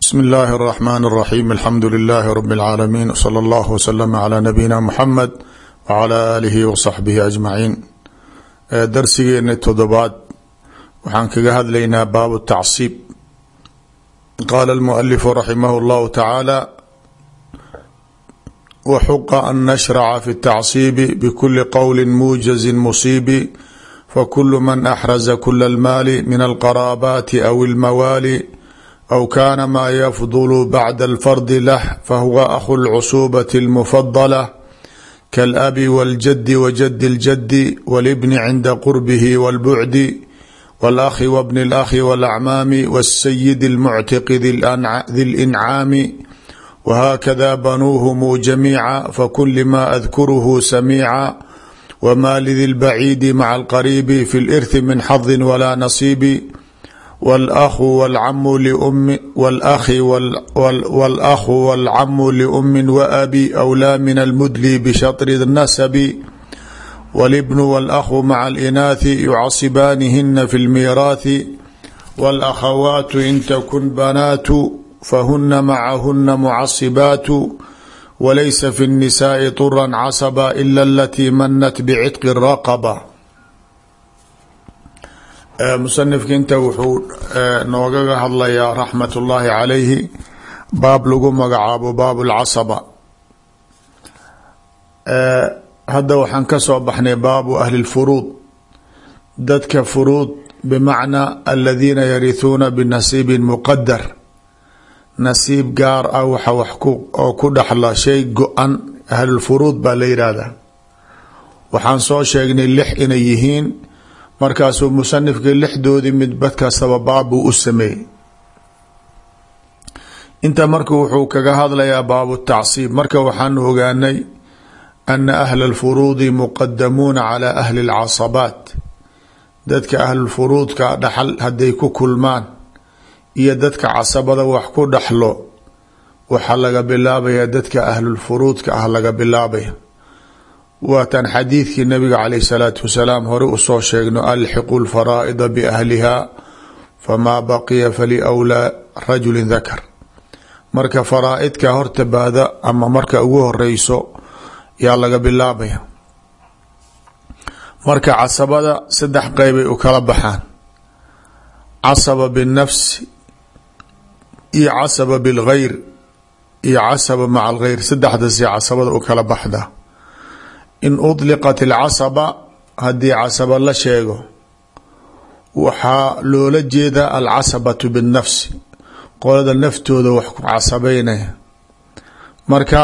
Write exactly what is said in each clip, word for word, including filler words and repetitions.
بسم الله الرحمن الرحيم الحمد لله رب العالمين وصلى الله وسلم على نبينا محمد وعلى آله وصحبه أجمعين. darsigeena todobaad waxaan kaga hadlaynaa baabu التacصiib. qaala المؤلف رحimه الله تعالى وxuqa an نشhرca في التacصiib بkuli qwl muجز مصيب فkل man أxرز kul الmaal min الqرابات أو الموالي أو كان ما يفضل بعد الفرض له فهو أخو العصوبة المفضلة كالأب والجد وجد الجد والابن عند قربه والبعد والأخ وابن الأخ والأعمام والسيد المعتق ذي الإنعام وهكذا بنوهم جميعا فكل ما أذكره سميعا وما لذي البعيد مع القريب في الإرث من حظ ولا نصيب والأخ والعم لأم والأخ والأخ والعم لأم وأبي أولى من المدلي بشطر النسب والابن والأخ مع الإناث يعصبانهن في الميراث والأخوات إن تكن بنات فهن معهن معصبات وليس في النساء طرا عصبا إلا التي منت بعتق الرقبة. musanifka inta wuxuu noogaga hadlayaa raxmat ullaahi calayhi baab lagu magacaabo baabu lcasaba. hadda waxaan ka soo baxnay baabu ahli lfuruud, dadka furuud bimacnaa aladiina yarihuuna binasiibin muqadar, nasiib gaar ah waxa wax oo ku dhaxla shay go-an ahlulfuruud baa la yihahdaa. waxaan soo sheegnay lix inay yihiin, markaasuu musanifka lixdoodii midbad kastaba baab buu u sameeyey. inta marka wuxuu kaga hadlayaa baabu tacsiib. marka waxaanu ogaanay ana ahla alfuruudi muqadamuuna calaa ahli alcasabaat. dadka ahlulfuruudka dhaxal hadday ku kulmaan iyo dadka casabada wax ku dhaxlo waxaa laga bilaabaya dadka ahlulfuruudka ah laga bilaabaya. waatan xadiidkii nabiga caleyh salaatu wasalaam hore usoo sheegno alxiqu lfaraa'ida biahliha famaa baqiya faliwlaa rajulin dakar. marka faraa'idka horta baada ama marka ugu horeyso yaa laga bilaabaya. marka casabada saddex qeybay u kala baxaan, casaba binafsi iyo casaba bilgeyr iyo casaba maca algeyr. saddexdaasi casabada u kala baxda. in udliqat alcasaba, haddii casaba la sheego waxaa loola jeedaa alcasabatu binnafsi, qolada naftooda wax ku casabeynaya. marka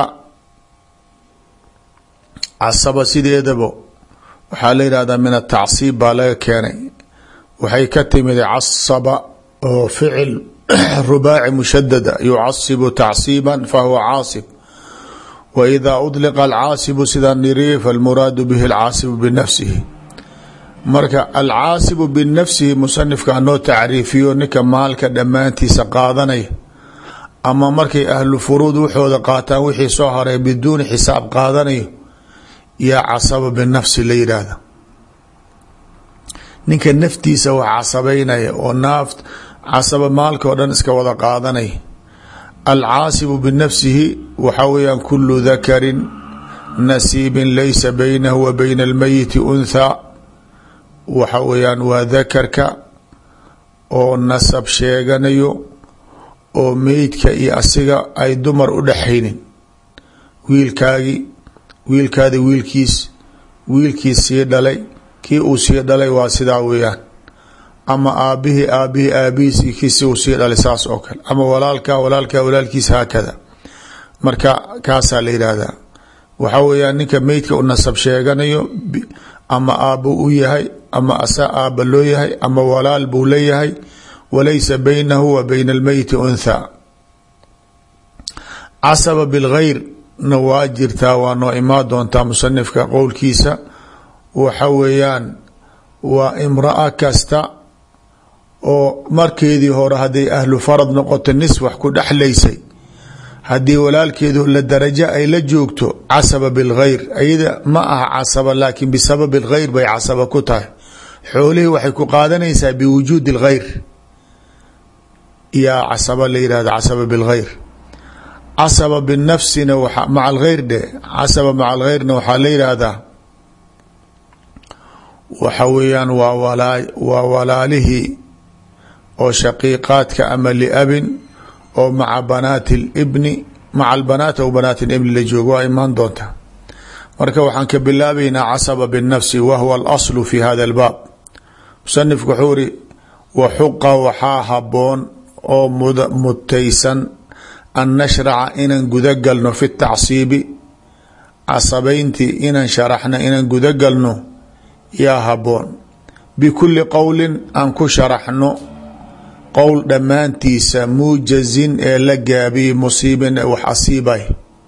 casaba sideedaba waxaa la yihahdaa min atacsiib baa laga keenay. waxay ka timid casaba oo ficil rubaaci mushadada, yucasibu tacsiiba fahuwa caasib. wإida udliqa alcaasibu sidaa niri falmuraadu bihi alcaasibu binafsihi. marka alcaasibu binafsihi musanifka hanoo tacriifiyo ninka maalka dhammaantiisa qaadanaya, ama markay ahlu furuud waxooda qaataan wixii soo haray biduuni xisaab qaadanayo yaa casaba binafsi la yidhaahda. ninka naftiisa wax casabeynaya oo naaf casaba maalka oo dhan iska wada qaadanaya. alcaasibu binafsihi waxaa weyaan kulu dakarin nasiibin laysa baynahu wa bayna almeyiti unthaa. waxa weyaan waa dakarka oo nasab sheeganayo oo meydka iyo asiga ay dumar u dhaxaynin. wiilkaagi wiilkaadi wiilkiis wiilkiis sii dhalay kii uu sii dhalay waa sidaa weyaan, ama aabihii aabihii aabihiis iyo kiisi uu sii dhalay saas oo kale, ama walaalka walaalka walaalkiis haakada. marka kaasaa la yidhaahdaa. waxaa weeyaan ninka meydka u nasab sheeganayo, ama aabbo u yahay ama asa aabba loo yahay ama walaal buu leeyahay, walaysa baynahu wa bayna almeyti unthaa. casaba bilgeyr na waa jirtaa, waa noo imaan doontaa musanifka qowlkiisa. waxa weeyaan waa imraa kasta oo markeedii hore hadday ahlu farad noqoto nis wax ku dhexlaysay, haddii walaalkeedu la darajo ay la joogto casaba bilgeyr. ayada ma aha casaba, laakiin bisababi algeyr bay casaba ku tahay. xoolihii waxay ku qaadanaysaa biwujuudi algeyr, yaa casaba la yihahda casaba bilghayr. casaba binafsina waa maca alghayr dhe casaba maca alghayrna waxaa la yihahdaa waxa weeyaan waa walaa waa walaalihii oo shaqiiqaadka ama liabin oo maca banaati libni maca albanaat aw banaati libni la joogo waa imaan doonta. marka waxaan ka bilaabaynaa casaba binafsi wa huwa alaslu fi hada albaab. musanifku wuxuu iri waxuqa waxaa haboon oo mutaysan an nashraca inaan gudagalno fi tacsiibi casabayntii inaan sharaxno inaan gudagalno yaa haboon bikuli qowlin aan ku sharaxno qowl dhammaantiisa muujazin ee la gaabiyey musiibin wax asiibay.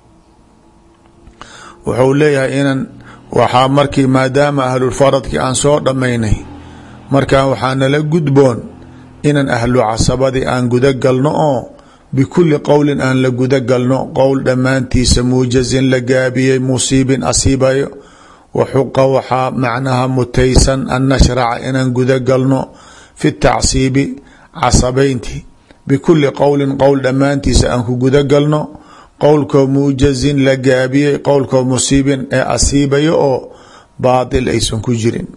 wuxuu leeyahay inan waxaa markii maadaama ahlulfaradkii aan soo dhammaynay markaa waxaa nala gudboon inaan ahlu casabadii aan gudagalno oo bikuli qowlin aan la gudagalno qowl dhammaantiisa muujazin la gaabiyey musiibin asiibayo. waxuqa waxaa macnaha mutaysan an nashraca inaan gudagalno fi tacsiibi casabaynti bikuli qowlin qowl dhammaantiisa aan ku gudagalno qowlkoo muujazin la gaabiyey qowlkoo musiibin ee asiibayo oo baatil aysan ku jirin.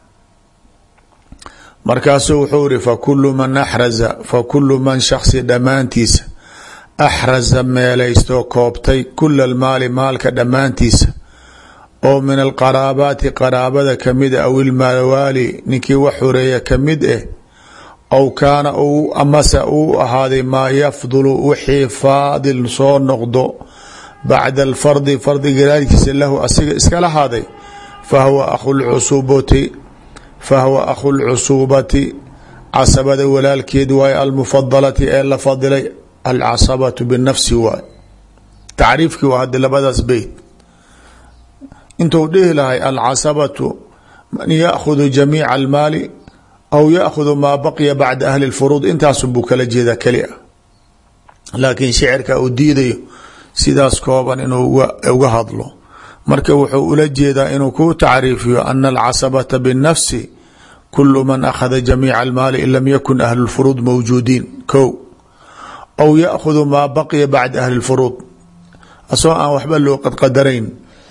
markaasuu wuxuu iri fakulu man axraza fakulu man shaksi dhammaantiisa axraza meelaystoo koobtay kula almaali maalka dhammaantiisa oo min alqaraabaati qaraabada kamid a aw ilmawaali ninkii wax horeeya kamid ah aw kaana uu amase uu ahaaday maa yafdulu wixii faadil soo noqdo bacda alfardi fardi gadaalkiisa lahu asiga iskala haaday fahuwa akhu lcusubati fahuwa akhu lcusuubati casabada walaalkeed waaye almufadalati ee la fadilay alcasabatu binafsi waay. tacriifkii waa haddi labadaas beyt intuu dhihi lahay alcasabatu man yaakhud jamiica almaali aw yaakhud maa baqiya bacda ahli lfuruud intaasun buu kala jeedaa keli a laakiin shicirka uu diidayo sidaas kooban inuu uga hadlo. marka wuxuu ula jeedaa inuu ku tacriifiyo ana alcasabata binafsi kulu man akhada jamiica almaali in lam yakun ahlu lfuruud mawjuudiin ko aw yaakhud maa baqiya bacda ahli lfuruud asagoo aan waxba loo qadqadarayn.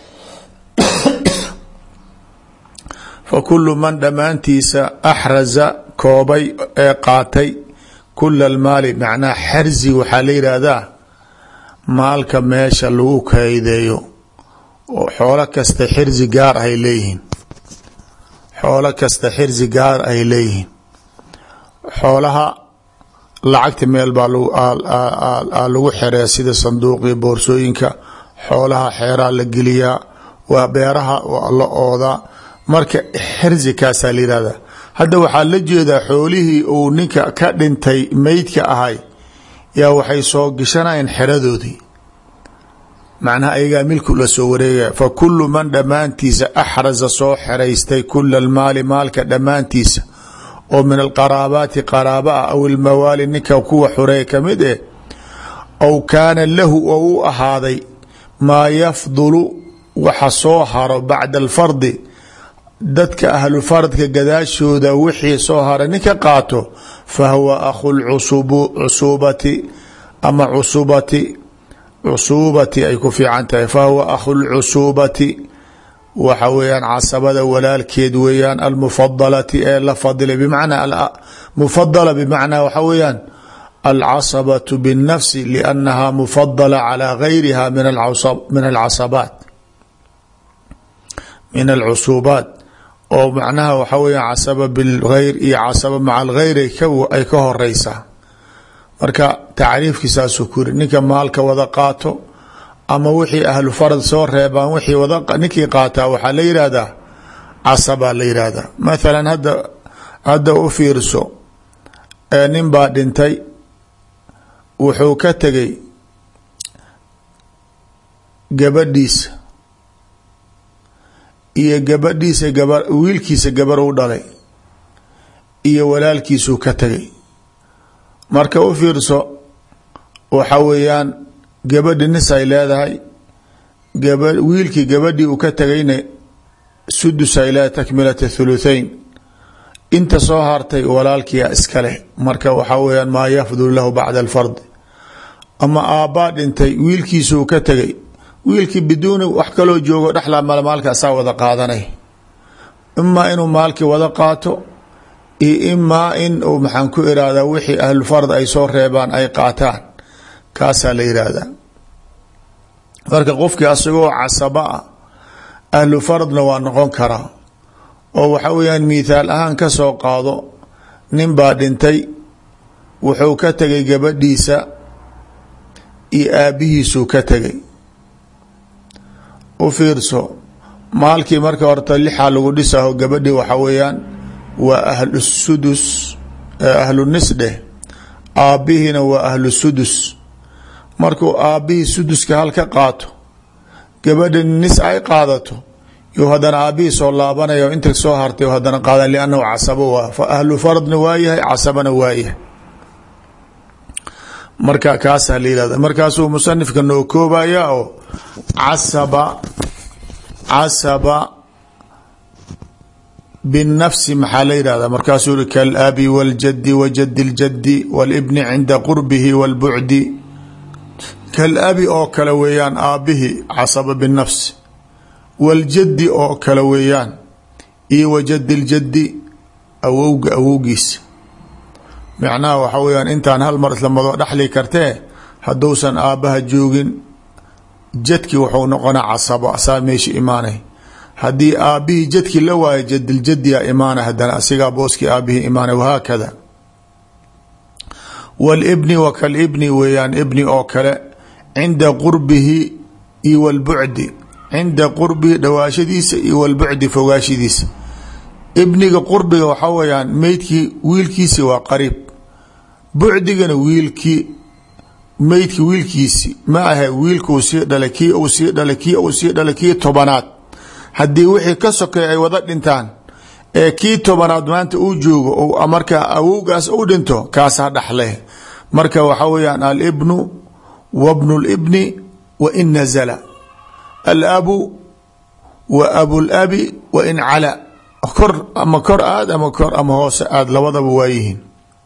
fakulu man dhammaantiisa axraza koobay ee qaatay kula almaali macnaha xarzi waxaa la yidhaahdaa maalka meesha lagu kaydeeyo oo xoolo kasta xirzi gaar ay leeyihiin xoolo kasta xirzi gaar ay leeyihiin. xoolaha lacagta meel baa lagu xereya sida sanduuqii boorsooyinka xoolaha xeeraa la geliyaa waa beeraha la oodaa marka xirzi kaasaa la yihahda. hadda waxaa la jeedaa xoolihii uu ninka ka dhintay meydka ahay yaa waxay soo gashanayeen xeradoodii macnaha ayagaa milku la soo wareegaya. fakulu man dhammaantiisa axraza soo xeraystay kula almaali maalka dhammaantiisa oo min alqaraabaati qaraaba ah aw ilmawaali ninka kuwa xureey kamid eh aw kaana lahu oo u ahaaday maa yafdulu waxa soo haro bacda alfardi dadka ahlu faradka gadaashooda wixii soo hara ninka qaato fahuwa akhu lcusuubati ama cusubati cusuubati ay ku fiican tahay fahuwa akhu lcusuubati waxa weeyaan casabada walaalkeed weeyaan almufadalati ee la fadilay bimacnaa mufadala bimacnaa waxa weeyaan alcasabatu binnafsi liannaha mufadala calaa gayriha min alcasabaat min alcusuubaat oo macnaha waxa weeyaan casaba bilgayr iyo casaba maca algayr ay ka horeysaa. marka tacriifkiisaasuu ku yiri ninka maalka wada qaato ama wixii ahlu farad soo reebaan wixii wada ninkii qaataa waxaa la yihahdaa casabaa la yihahdaa. mathalan hadda hadda u fiirso nin baa dhintay wuxuu ka tegay gabadhiisa iyo gabadhiisa gaba wiilkiisa gabar u dhalay iyo walaalkiisuu ka tegay. marka u fiirso waxa weeyaan gabadhi nis ay leedahay gaba wiilkii gabadhii uu ka tegayna sudus ay leedahay takmilata thuluthain inta soo hartay walaalkiia iska leh marka waxaa weyaan maa yafdul lahu bacda alfardi. ama aabbaa dhintay wiilkiisuu ka tegay wiilkii biduuni wax kaloo joogo dhexlaa malmaalka asaa wada qaadanay imaa inuu maalkii wada qaato iyo imaa in uu maxaan ku irahdaa wixii ahlulfard ay soo reebaan ay qaataan kaasaa la yihahdaa. marka qofkii asagoo casaba ah ahlu fardna waa noqon karaa oo waxa weyaan mithaal ahaan ka soo qaado nin baa dhintay wuxuu ka tegay gabadhiisa iyo aabihiisuu ka tegay. u fiirso maalkii marka horta lixaa lagu dhisaho gabadhii waxa weeyaan waa ahlu sudus ahlu nisdheh aabbihiina waa ahlu sudus. markuu aabbihii suduska hal ka qaato gabadha nis ay qaadato yo haddana aabbihii soo laabanayo inta soo hartay haddana qaadan liannahu casabo waa ahlu fardna waayahay casabana waayahay. marka kaasaa la yihahda markaasuu musanifka noo koobaya oo casaba casaba binafsi maxaa la yihahda markaasuu i kalabi waljadi wajadi اljadi wاlibni cinda qurbihi wاlbucdi. kalabi oo kale weeyaan aabbihii casaba binafsi waljadi oo kale weeyaan iyo wajadi اljadi awowga awowgiisa. macnaha waxa weyaan intaan hal mar islamado dhexli kartee hadduusan aabbaha joogin jadkii wuxuu noqonaa casabo asaa meesha imaanay. haddii aabbihii jadkii la waayo jadiljadiyaa imaanay haddana asigaa booskii aabbihii imaanay wahaakada. wاlibni wa kalibni weeyaan ibni oo kale cinda qurbihi iyo wاlbucdi cinda qurbihi dhawaashadiisa iyo wاlbucdi fogaashadiisa. ibniga qurbiga waxaa weyaan meydkii wiilkiisi waa qariib bucdigana wiilkii meydki wiilkiisi ma ahe wiilkuu sii dhalay kii uu sii dhalay kii uu sii dhalay kii tobanaad haddii wixii ka sokay ay wada dhintaan ee kii tobanaad maanta uu joogo markaa awowgaas u dhinto kaasaa dhaxle. marka waxaa weyaan alibnu wabnu libni wa in nazala alabu wa abulabi wa in cala kor ama kor aad ama kor ama hoose aad labadaba waayihiin.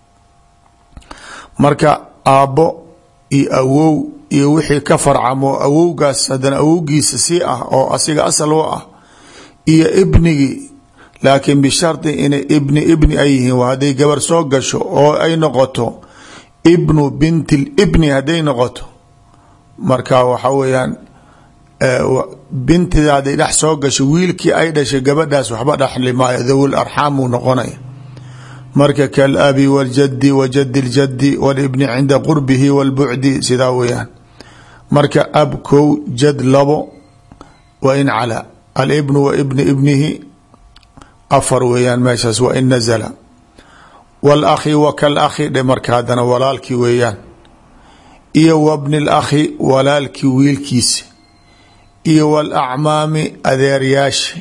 marka aabbo iyo awow iyo wixii ka farcamo awowgaas haddana awowgiisa sii ah oo asiga asal u ah iyo ibnigii laakiin bishardi inay ibni ibni ay yihiin. hadday gabar soo gasho oo ay noqoto ibnu binti libni hadday noqoto marka waxa weeyaan bintida hadday dhex soo gasho wiilkii ay dhashay gabadhaas waxba dhexli maayo dawul arxaamuu noqonaya. marka kalabi waljadi wajadi اljadi wاlibni cinda qurbihi wاlbucdi sidaa weeyaan. marka ab kow jad labo wa in cala alibnu wa ibni ibnihi afar weeyaan meeshaas wa in nazala. wاlakhi wa kalakhi dhe marka haddana walaalkii weeyaan iyo wabni اlakhi walaalkii wiilkiisa iyo wاlacmaami adeeryaasha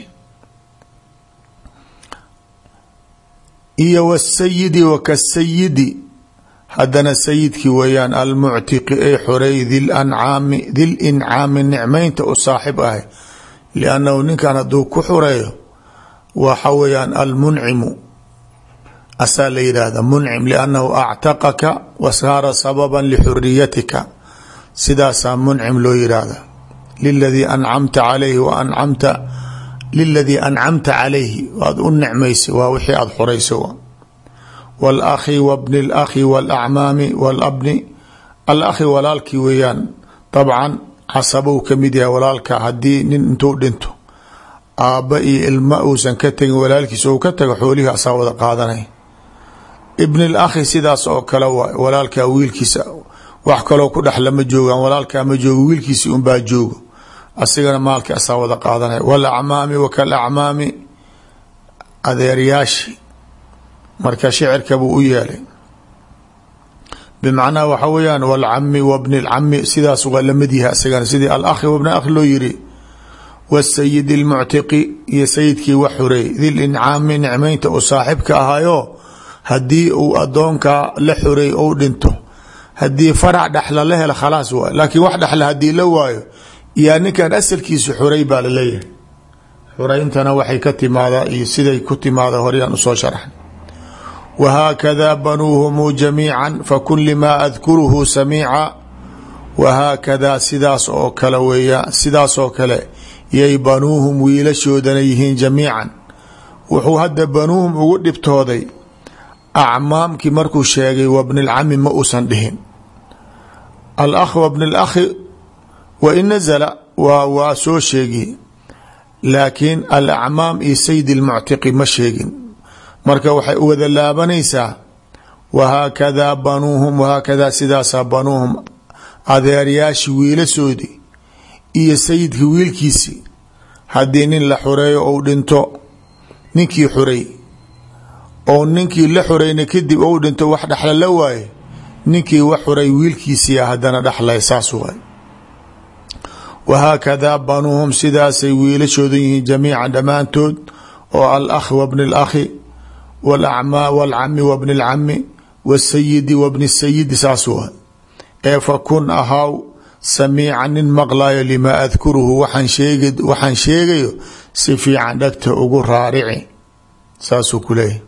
iyo wsayidi wakasayidi haddana sayidkii weeyaan almuctiqi ay xoreey dilancaami dilincaami nicmaynta u saaxib ahay liannahu ninkan hadduu ku xoreeyo waxa weeyaan almuncimu asaa la yidhaahda muncim liannahu actaqaka wa saara sababan lixuriyatika sidaasaa muncim loo yidhaahda. liladii ancamta calayhi wa ancamta liladii ancamta calayhi waad u nicmaysay waa wixii aada xorayso. wاlakhi wbni اlakhi wاlacmaami wاlabni alakhi walaalkii weeyaan dabcan casabou ka mid yahay walaalka haddii nin intuu dhinto aabba iyo ilma uusan ka tegin walaalkiisa ou ka tago xoolihii asaa wada qaadanay. ibn اlakhi sidaas oo kale waay walaalkaa wiilkiisa wax kaloo ku dhexla ma joogaan walaalkaa ma joogo wiilkiisi unbaa joogo asigana maalkii asaa wada qaadanaya. wاlacmaami wakalacmaami adeeryaashi marka shicirka buu u yeelay bimacnaa waxa weeyaan wاlcami wbni اlcami sidaas waa lamid yahay asagana sidii alakhi wbn akh loo yiri. wالsayid اlmuctiqi iyo sayidkii wax xoreeyey dilincaami nicmaynta u saaxibka ahayo haddii uu adoonkaa la xoreey ou dhinto haddii farac dhexla la helo khalaas waay laakiin wax dhexla haddii la waayo yaa ninkan asalkiisa xorey baa laleeyahay. xoreyntana waxay ka timaadaa iyo siday ku timaada horyaan usoo sharaxnay. wahaakada banuuhum jamiica fakun limaa adkuruhu samiica. wahaakadaa sidaas oo kale weeyaa sidaas oo kale yay banuuhum wiilashoodana yihiin jamiican. wuxuu hadda banuuhum ugu dhibtooday acmaamkii markuu sheegay wabni lcami ma uusan dhihin alakh wabni lakhi wain nazala waa waa soo sheegi, laakiin alacmaam iyo sayd lmuctiqi ma sheegin. marka waxay u wada laabanaysaa wahaakadaa banuuhum wahaakadaa sidaasaa banuuhum adeeryaashii wiilashoodii iyo sayidkii wiilkiisii. haddii nin la xureeyo ou dhinto ninkii xurey oo ninkii la xureyna kadib ou dhinto wax dhexla la waaye ninkii wax xuray wiilkiisiia haddana dhexlay. saas waay wahaakadaa banuuhum sidaasay wiilashooda yihiin jamiican dhammaantood oo alakhi wabni lakhi walacmaa walcami wabni lcami wasayidi wabni sayidi. saas waay ee fakun ahaw samiican nin maqlayo limaa adkuruhu waxaan sheeg waxaan sheegayo si fiican dhagta ugu raarici. saasuu ku leeyahy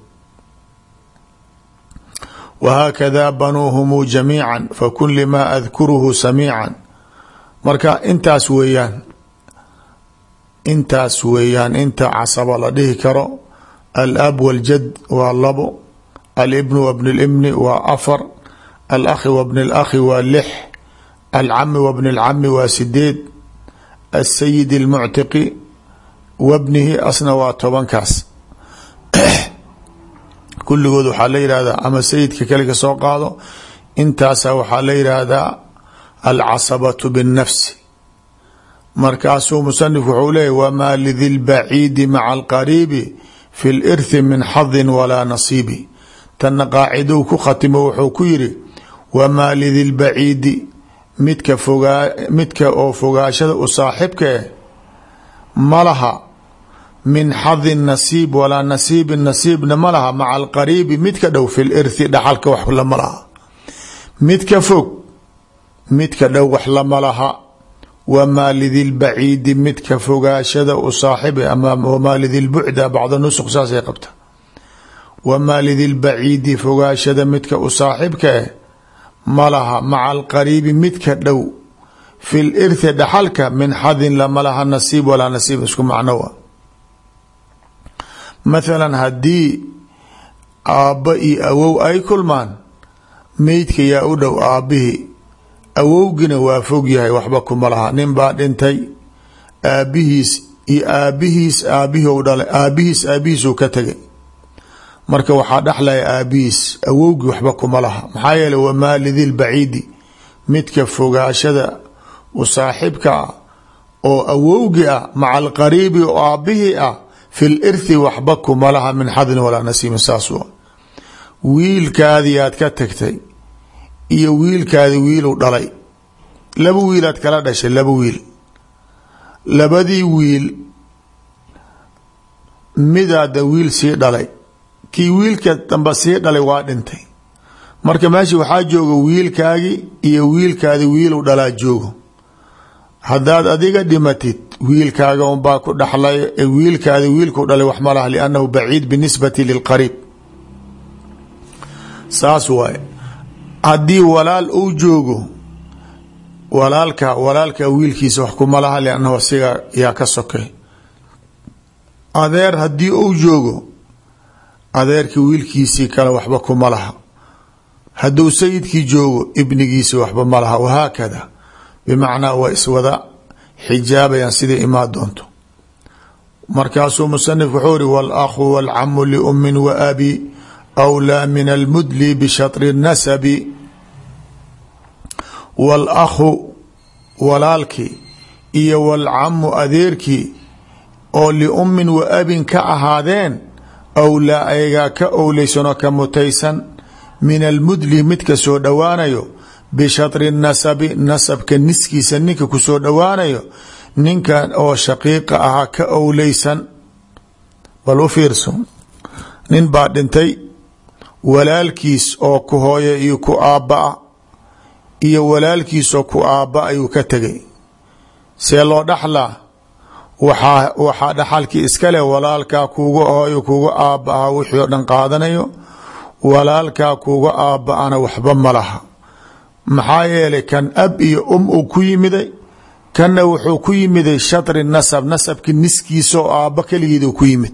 wahaakadaa banuuhum jamiica fakun limaa adkuruhu samiican. marka intaas weeyaan intaas weeyaan inta casaba la dhihi karo. alab waljad waa labo, alibnu wabni libni waa afar, alakhi wabni lakhi waa lix, alcami wabni lcami waa sideed, asayid almuctiqi wabnihi asna waa tobankaas. kulligood waxaa la yihahdaa ama sayidka kale ka soo qaado intaasa waxaa la yidhaahdaa alcasabatu binnafsi. markaasuu musanifku wuxuu leeyay wamaa lidi lbaciidi maca alqariibi fi lirthi min xadin walaa nasiibi. tanna qaacidou ku khatimo wuxuu ku yidhi wamaa lidi lbaciidi midka fogaa midka oo fogaashada u saaxibka eh ma laha min xadin nasiib walaa nasiibin nasiibna ma laha maca alqariibi midka dhow fi lirthi dhaxalka wax lama laha. midka fog midka dhow wax lama laha. wamaa lidi lbaciidi midka fogaashada u saaxibe ama wamaa lidi lbucda bacda nusuq saasay qabta. wamaa lidi lbaciidi fogaashada midka u saaxibka eh ma laha maca alqariibi midka dhow fi lirthi dhaxalka min xadin lama laha nasiib walaa nasiib isku macnowa. mathalan haddii aabba iyo awow ay kulmaan meydka yaa u dhow aabbihii, awowgina waa fog yahay waxba kuma laha. nin baa dhintay aabbihiis iyo aabbihiis aabbihii dhalay aabbihiis aabbihiisuu ka tegay, marka waxaa dhexlaya aabbihiis, awowgii waxba kuma laha. maxaa yeeley wamaa lidi lbaciidi midka fogaashada u saaxibka ah oo awowgi ah maca alqariibi oo aabbihii ah fi lirthi waxba kuma laha min xadin walaa nasiibin. saas wa wiilkaadii aad ka tagtay iyo wiilkaadi wiilu dhalay, laba wiilaad kala dhashay, laba wiil, labadii wiil midaada wiil sii dhalay, kii wiilka damba sii dhalay waa dhintay, marka meesha waxaa jooga wiilkaagii iyo wiilkaadi wiilu dhalaa joogo. haddaad adiga dhimatid wiilkaaga unbaa ku dhaxlay, wiilkaadi wiilku dhalay wax ma laha liannahu baciid binisbati lilqariib. saas waaye. haddii walaal uu joogo walaalka walaalka wiilkiisa wax kuma laha liannahu asiga yaa ka sokay. adeer haddii uu joogo adeerkii wiilkiisii kale waxba kuma laha. hadduu sayidkii joogo ibnigiisi waxba ma laha. wahaakada bimacnaa waa iswada xijaabayaan siday imaan doonto. markaasuu musanif wuxuu iri wاlakhu wاlcamu liumin waabi أwlىa min almudli bishatri الnasabi. wاlakhu walaalkii iyo wاlcamu adeerkii oo liumin wa abin ka ahaadeen awlaa ayagaa ka owleysanoo ka mutaysan min almudli midka soo dhowaanayo bishatri nasabi nasabka niskiisa ninka ku soo dhowaanayo ninkan oo shaqiiqa ahaa ka owleysan. bal u fiirso, nin baa dhintay walaalkiis oo ku hooya iyo ku aabba iyo walaalkiisoo ku aabba ayuu ka tegay. see loo dhaxlaa? waxaa waxaa dhaxalkii iska leh walaalkaa kuuga hooyo kuuga aabba aha wixii oo dhan qaadanayo, walaalkaa kuga aaba'ana waxba ma laha maxaa yeelay kan ab iyo um uu ku yimiday kanna wuxuu ku yimiday shatri nasab nasabki niskiisa oo aabba keligeedu ku yimid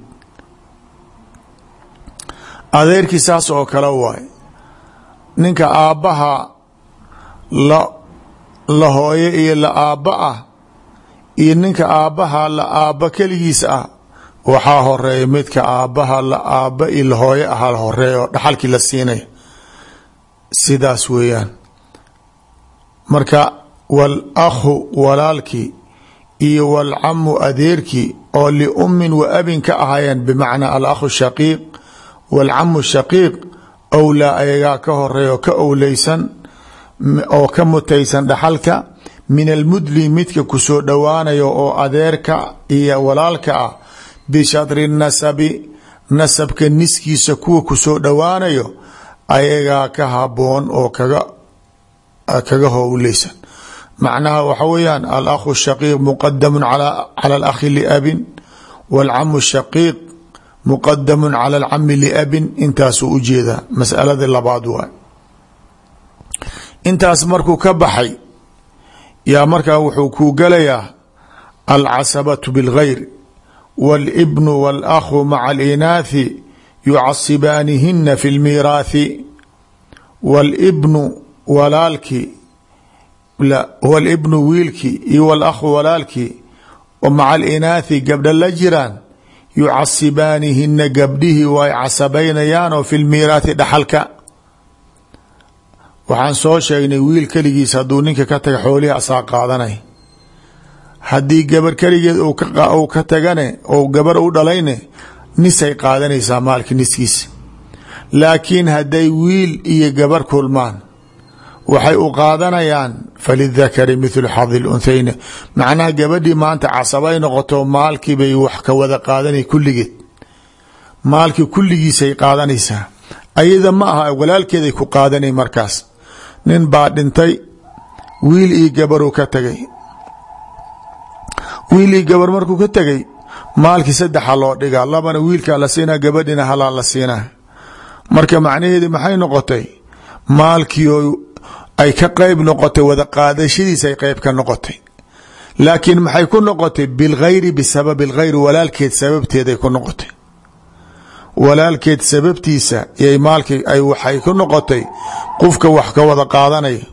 adeerkii saas oo kale waay ninka aabbaha la la hooye iyo la aabba ah iyo ninka aabbaha la aabba keligiisa ah waxaa horeeya midka aabbaha la aabba iyo la hooye aha la horeeya oo dhaxalkii la siinaya sidaas weeyaan marka wal akhu walaalkii iyo walcamu adeerkii oo liummin wa abin ka ahaayeen bimacnaa alakhu shaqiiq walcamu shaqiiq owlaa ayagaa ka horeeya oo ka owleysan oo ka mutaysan dhaxalka min almudli midka kusoo dhowaanayo oo adeerka iyo walaalka ah bishadri nasabi nasabka niskiisa kuwa kusoo dhowaanayo ayagaa ka haboon oo kaga kaga howleysan macnaha waxa weeyaan alakhu shaqiiq muqadamu cala alakhi liabin walcamu shaqiiq muqadamu cala alcami liabin intaasuu ujeedaa masaladii labaad waay intaas markuu ka baxay yaa markaa wuxuu kuu galayaa alcasabatu bilgayr wاlbnu wاlakhu maca alinaathi yucasibaanihina fi lmiiraathi wاlbnu walaalkii wاlbnu wiilkii iyo wاlakhu walaalkii oo maca alinaathi gabdha la jiraan yucasibaanihina gabdhihii way casabaynayaan oo fi lmiiraathi dhaxalka waxaan soo sheegnay wiil keligiis hadduu ninka ka taga xoolihii asaa qaadanay haddii gabar keligeed uu ka tagane ou gabar u dhalayne nisay qaadanaysaa maalka niskiisa laakiin hadday wiil iyo gabar kulmaan waxay u qaadanayaan falidakari mithlu xadi lunthayni macnaha gabadhii maanta casabay noqoto maalkii bay wax ka wada qaadanay kulligeed maalkii kulligiisay qaadanaysaa ayada ma aha walaalkeeday ku qaadanay markaas nin baa dhintay wiil iyo gabaruu ka tagay wiil iyo gabar markuu ka tegay maalkii saddexa loo dhigaa labana wiilkaa la siinaa gabadhina halaa la siinaa marka macnaheedi maxay noqotay maalkii ay ka qeyb noqotay wada qaadashadiisa ay qeyb ka noqotay laakiin maxay ku noqotay bilgayri bisabab اlgayr walaalkeed sababteeday ku noqotay walaalkeed sababtiisa yay maalkii ay waxay ku noqotay qofka wax ka wada qaadanaya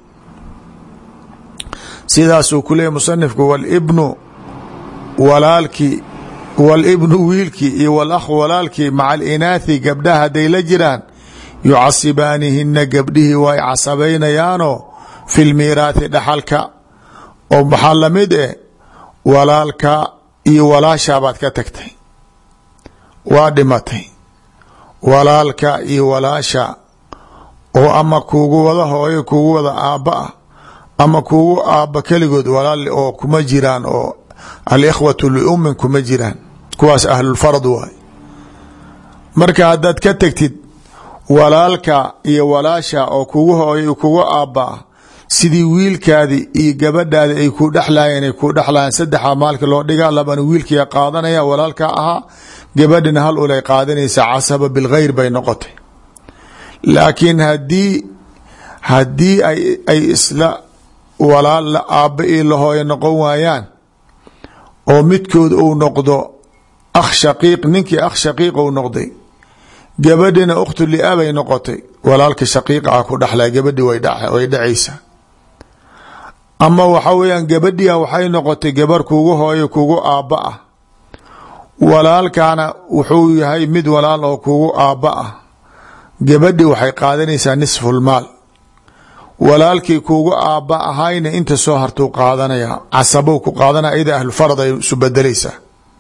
sidaasuu ku leeyahy musanifku wاlbnu walaalkii wاlbnu wiilkii iyo wاlakhu walaalkii maca alinaathi gabdhaha hadday la jiraan yucasibaanihina gabdhihii way casabaynayaanoo fi lmiiraathi dhaxalka oo maxaa lamid eh walaalka iyo walaashaabaad ka tagtay waa dhimatay walaalka iyo walaasha oo ama kuugu wada hooyo kuugu wada aabba ah ama kuugu aabba keligood walaal oo kuma jiraan oo alikhwatu liumin kuma jiraan kuwaas ahlulfarad waay marka haddaad ka tagtid walaalka iyo walaasha oo kugu hooyo kugu aabba ah sidii wiilkaadi iyo gabadhaadi ay ku dhexlaayeen ay ku dhexlaayeen saddexa maalka loo dhigaa labana wiilkiia qaadanaya walaalka ahaa gabadhina hal ulay qaadanaysa casaba bilgayr bay noqotay laakiin hadii haddii ay ay isla walaal la aabba iyo la hooyo noqon waayaan oo midkood uu noqdo akh shaqiiq ninkii akh shaqiiq uu noqday gabadhina ukhtu liabay noqotay walaalka shaqiiqa ah ku dhexlay gabadhi way dhacaysaa ama waxa weeyaan gabadhiia waxay noqotay gabar kugu hooyo kugu aabba ah walaalkana wuxuu yahay mid walaal oo kugu aabba ah gabadhi waxay qaadanaysaa nisfulmaal walaalkii kugu aabba ahayna inta soo hartuu qaadanaya casabow ku qaadanaya iyada ahlufarad ay isu bedelaysaa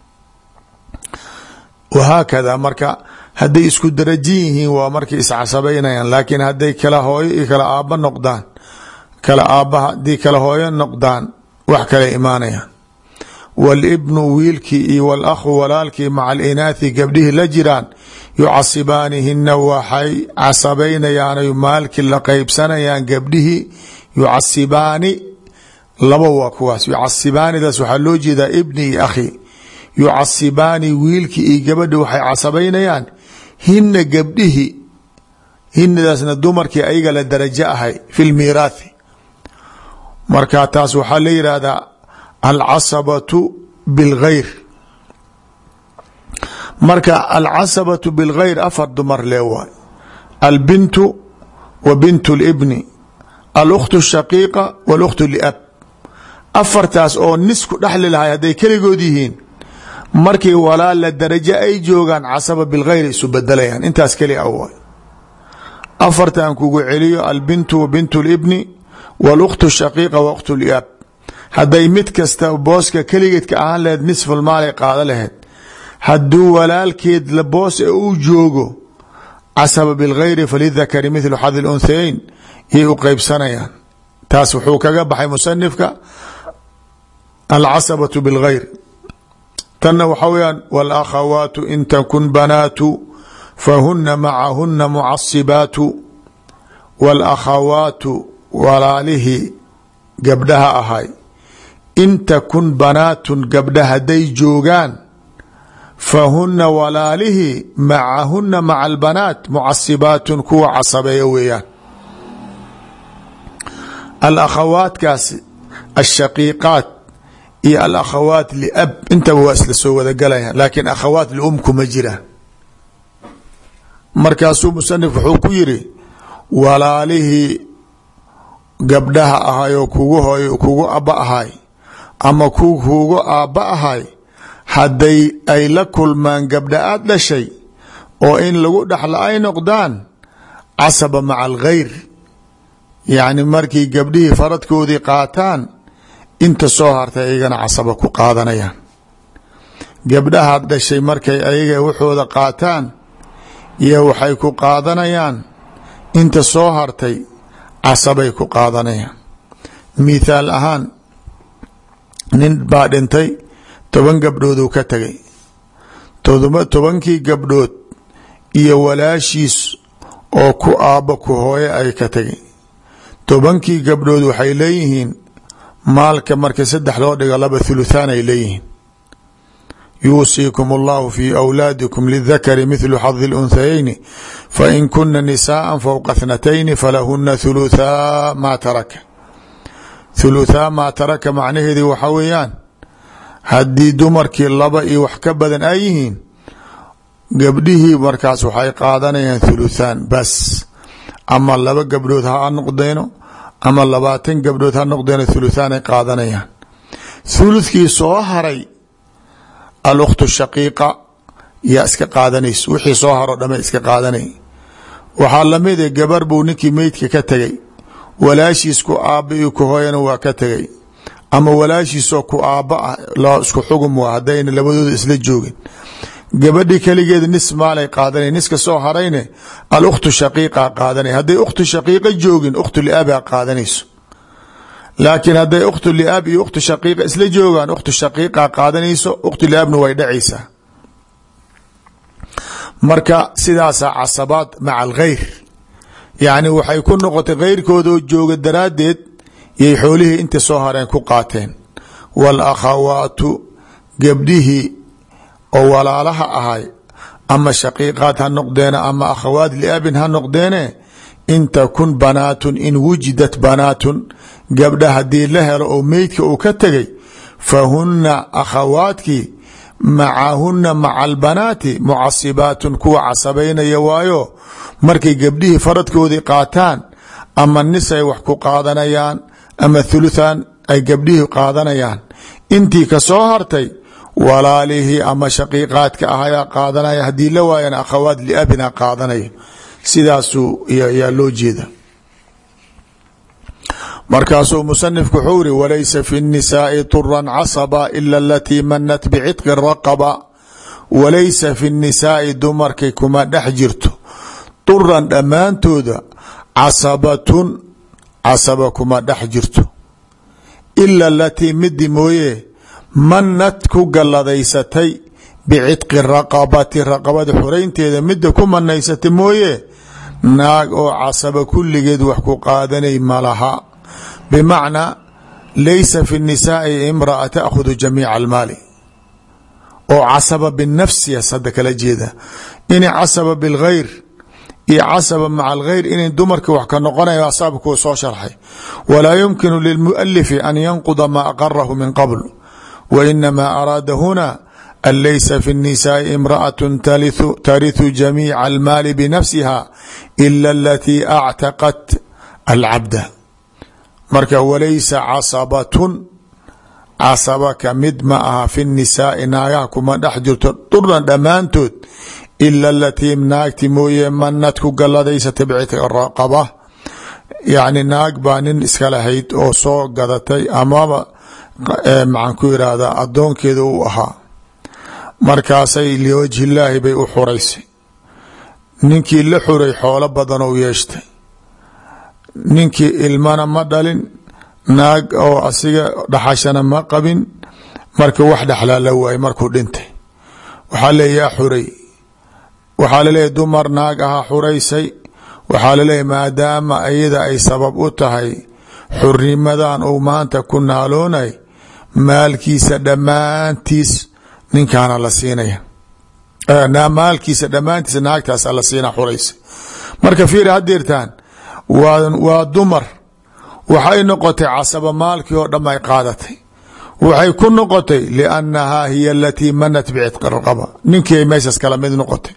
wahaakada marka hadday isku daraji yihiin waa markay iscasabaynayaan laakiin hadday kala hooyo iyo kala aabba noqdaan kala aabba hadii kala hooyo noqdaan wax kale imaanayaan wاlbnu wiilkii iyo wاlakhu walaalkii maca alinaathi gabdhihii la jiraan yucasibaanihina waxay casabaynayaanay maalkii la qeybsanayaan gabdhihii yucasibaani laba waa kuwaas yucasibaanidaas waxaa loo jeedaa ibni iyo akhi yucasibaani wiilkii iyo gabadhi waxay casabaynayaan hina gabdhihii hinidaasna dumarkii ayaga la darajo ahay fi lmiiraathi. marka taas waxaa la yihahdaa alcasabatu bilgayr. marka alcasabatu bilgayr afar dumar lee waay: albintu wa bintu libni, alukhtu shaqiiqa walukhtu liab. afartaas oo nisku dhexli lahay hadday keligood yihiin, markii walaal la darajo ay joogaan casaba bilgayr isu bedelayaan. intaas keli a waay. afartan kugu celiyo: albintu wa bintu libni walukhtu shaqiiqa wa ukhtu liab. hadday mid kasta booska keligeedka ahaan laheyd nisfulmaalay qaado laheyd, hadduu walaalkeed la boos e uu joogo casaba bilgayri falidakari mithlu xadi lunhayayn yay u qeybsanayaan. taas wuxuu kaga baxay musanifka alcasabatu bilgayr. tanna waxaa weyaan wاlakhawaatu in takun banaatu fahuna macahuna mucasibaatu. wاlakhawaatu walaalihii gabdhaha ahay, in takun banaatun gabdha hadday joogaan, fahuna walaalihii macahuna maca albanaat mucasibaatun kuwa casabeeya weeyaan. alakhawaatkaas ashaqiiqaat iyo alakhawaat liab intaba waa isla soo wada galayaan, laakiin akhawaat lium kuma jiraan. markaasuu musanif wuxuu ku yiri walaalihii gabdhaha ahay oo kugu hooy kugu abba ahay ama ku kugu aabba ahay, hadday ay la kulmaan gabdha aad dhashay oo in lagu dhaxla ay noqdaan casaba maca algayr, yacni markii gabdhihii faradkoodii qaataan inta soo hartay ayagana casaba ku qaadanayaan. gabdhahaad dhashay markay ayaga waxooda qaataan iyo waxay ku qaadanayaan inta soo hartay casabay ku qaadanayaan. mithaal ahaan nin baa dhintay, toban gabdhooduu ka tegay. tobankii gabdhood iyo walaashiis oo ku aabbo ku hooye ay ka tegay. tobankii gabdhood waxay leeyihiin maalka marka saddex loo dhigo laba thuluthaan ay leeyihiin. yuusiikum allahu fii awlaadikum lidakari mithlu xadi lunthayayni fain kuna nisaءa fowqa thnatayni falahuna thuluthaa maa taraka. thuluthaa maa taraka macnaheedii waxaa weeyaan haddii dumarkii laba iyo wax ka badan ay yihiin, gabdhihii markaas waxay qaadanayaan thuluthaan bas. ama laba gabdhood ha noqdeeno ama labaatan gabdhood ha noqdeeno thuluthaan ay qaadanayaan. thuluthkii soo haray alukhtu shaqiiqa yaa iska qaadanayso, wixii soo haro dhama iska qaadanay. waxaa lamid e gabar buu ninkii meydka ka tegay, walaashiis ku aabba iyo ku hooyana waa ka tegay, ama walaashiisoo ku aabba ah loo isku xugum waa haddayna labadooda isla joogin. gabadhii keligeeda nis maalay qaadanay, niska soo harayne alukhtu shaqiiqa qaadanay. hadday ukhtu shaqiiqa joogin ukhtu liaabaa qaadanayso, laakiin hadday ukhtu liaab iyo ukhtu shaqiiqa isla joogaan ukhtu shaqiiqa qaadanayso, ukhtu liaabna way dhacaysaa. marka sidaasaa casabaad maca algayr, yacni waxay ku noqotay kayrkooda oo jooga daraaddeed yay xoolihii inta soo hareen ku qaateen. waalakhawaatu gabdhihii oo walaalaha ahay ama shaqiiqaad ha noqdeene ama akhawaat liabin ha noqdeene, in takun banaatun in wujidat banaatun gabdha haddii la helo oo meydka uu ka tegay, fahuna akhawaadkii macahuna maca albanaati mucasibaatun kuwa casabaynaya waayo markay gabdhihii faradkoodii qaataan ama nis ay wax ku qaadanayaan ama thuluthan ay gabdhihii qaadanayaan. intii ka soo hartay walaalihii ama shaqiiqaadka ahayaa qaadanaya, haddii la waayana akhawaat liabina qaadanaya. sidaasuu yaa loo jeeda. markaasuu musanifku wuxuu iri walaysa fi الnisaai طuran casaba ila alatii manat bicitqi raqaba. walaysa fi الnisaai dumarkay kuma dhex jirto طuran dhammaantooda casabatun casaba kuma dhex jirto, ila alatii midi mooye manat ku galladaysatay bicitqi raqabati raqabada xoraynteeda midda ku manaysatay mooye naag oo casaba kulligeed wax ku qaadanay malaha. bmacnaa laysa fi الnisaai imraأa taأkhudu jamiica almaali oo casaba binafsiya sada kala jeeda. in casaba bilgayr iyo casaba maca alghayr inay dumarkii wax ka noqonayo asaaba kuwa soo sharxay. walaa yumkinu lilmualifi an yanquda ma aqarahu min qabl wa inamaa araada huna an laysa fi الnisaai imraأaة tariثu jamiica almaali binafsiha ila alatii actaqat alcabda. marka walaysa casabatun casaba ka mid ma aha fi الnisaai naagaha kuma dhex jirto durnan dhammaantood ila alatii naagti mooye manad ku galladaysata bicitqi raqaba, yacni naag baa nin iska lahayd oo soo gadatay amaba maxaan ku yidhaahdaa addoonkeeda u ahaa, markaasay liwajhi illaahi bay u xuraysay. ninkii la xuray xoolo badan ou yeeshtay, ninkii ilmana ma dhalin, naag oo asiga dhaxashana ma qabin, marka wax dhexlaa la waayay markuu dhintay. waxaa le yaa xuray, waxaa laleeyahy dumar naag ahaa xuraysay, waxaa laleeyahy maadaama iyada ay sabab u tahay xurnimadan uu maanta ku naaloonay, maalkiisa dhammaantiis ninkaana la siinaya, maalkiisa dhammaantiisa naagtaasa la siina xuraysay. marka fiiri hadeertaan waa waa dumar, waxay noqotay casaba maalkii oo dham ay qaadatay. waxay ku noqotay liannahaa hiya alatii manat bicitqi raqaba, ninkii ay meeshaas kala mid noqotay.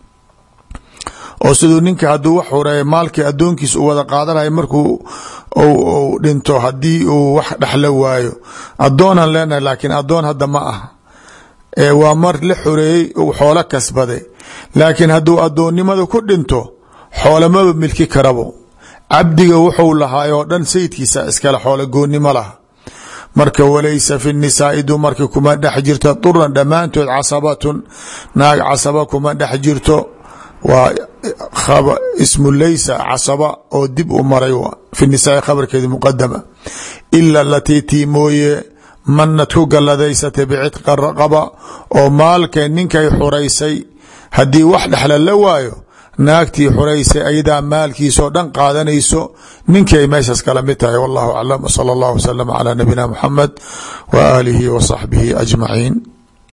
oo siduu ninka hadduu wax xureeya maalkii addoonkiisa u wada qaadanaya markuu u dhinto, haddii uu wax dhexla waayo, addoonaan leenahay laakiin addoon hadda ma aha, ee waa mar la xureeyey uu xoolo kasbaday. laakiin hadduu addoonnimada ku dhinto xoolamaba milki karabo, cabdiga wuxuu lahaay oo dhan sayidkiisa iskale, xoolo goonnimo laha. marka walaysa fi nisaai dumarki kuma dhex jirto duran dhammaantood casabatun naag casaba kuma dhex jirto, waa ismu laysa casaba oo dib u maray fi nisaai khabarkeedi muqadama, ila alatii tii mooye manad ku galladaysatay bicitqi raqaba, oo maalka ninkay xuraysay haddii wax dhexla la waayo, naagtii xuraysay ayadaa maalkiisoo dhan qaadanayso, ninkii ay meeshaas kala mid tahay. wallahu aclam, wsala allahu waslama calaa nabiyina muxamed wa aalihi wa saxbihi ajmaciin.